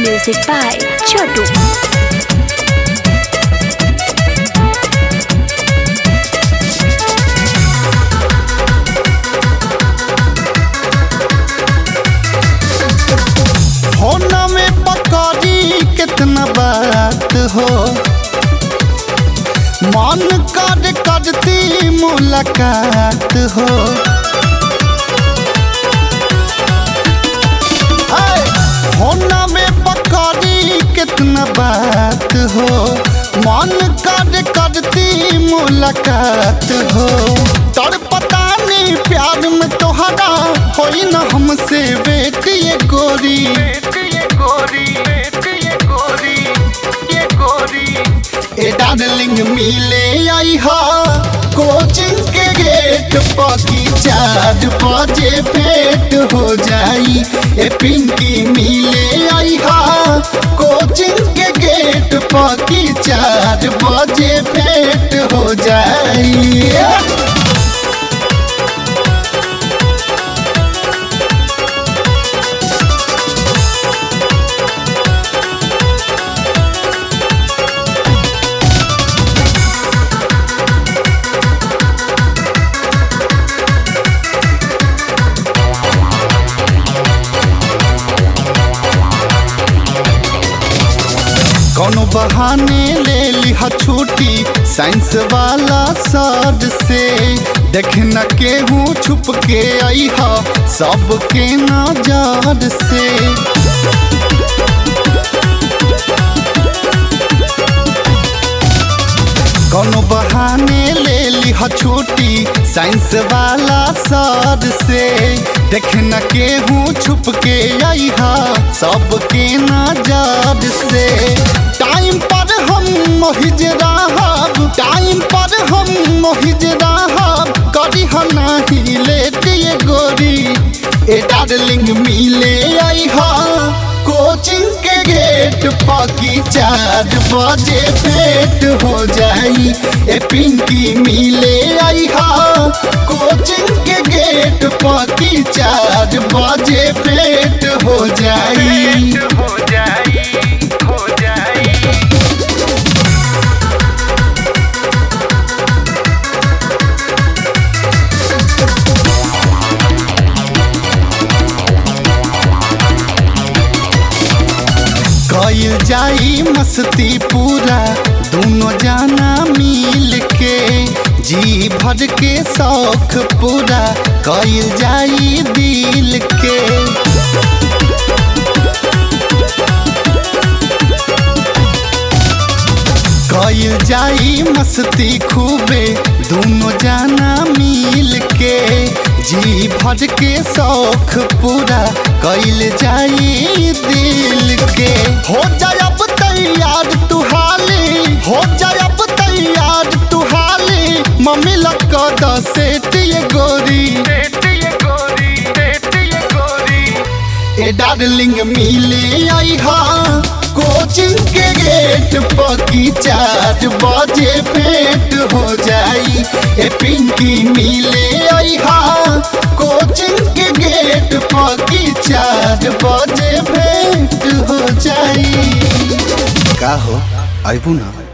Music by Chotu. होना में पकड़ी कितना बात हो, मन कर करती मुलाकात हो। होना में पकड़ी कितना बात हो, मन कर करती मुलाकात हो। तर पता नहीं प्यार में तोहरा होई न हमसे बेटी ये गोरी। ए डार्लिंग मिले आई हा कोचिंग के गेट पकी 4 बजे भेंट हो जाई। ए पिंकी मिले आई हा कोचिंग के गेट पकी 4 बजे भेंट हो जाई। कौनो बहाने ले लिहा छुट्टी साइंस वाला सर से। देखना केहू छुप के आई हा सबके नजर से। कौनो बहाने ले लिहा छुट्टी साइंस वाला सर से। देखना केहू छुप के आई हा सबके नजर से। टाइम पर हम मोहिज रहब, टाइम पर हम मोहिज रहब, करी नहीं लेट ये गोरी। ए डार्लिंग मिले आई हा कोचिंग के गेट पकी 4 बजे भेंट हो जाई। ए पिंकी मिले आई हा कोचिंग के गेट पकी 4 बजे भेंट हो जाई। कइल जाई मस्ती पूरा दोनों जाना मिल के। जी भर के शौक पूरा कइल जाई दिल के। कइल जाई मस्ती खूबे दोनों जाना मिल के। जी भर के शौक पूरा कइल जाई दिल के। हो जाए अब तैयार तू हाली, हो जाए अब तैयार तू हाली, मम्मी लग सेट ये गोरी। ए डार्लिंग मिले आई हा कोचिंग के गेट पकी 4 बजे भेंट हो जाई। ए पिंकी मिले आई हा कोचिंग के गेट पकी 4 बजे भेंट हो जाई। का हो आइबू ना।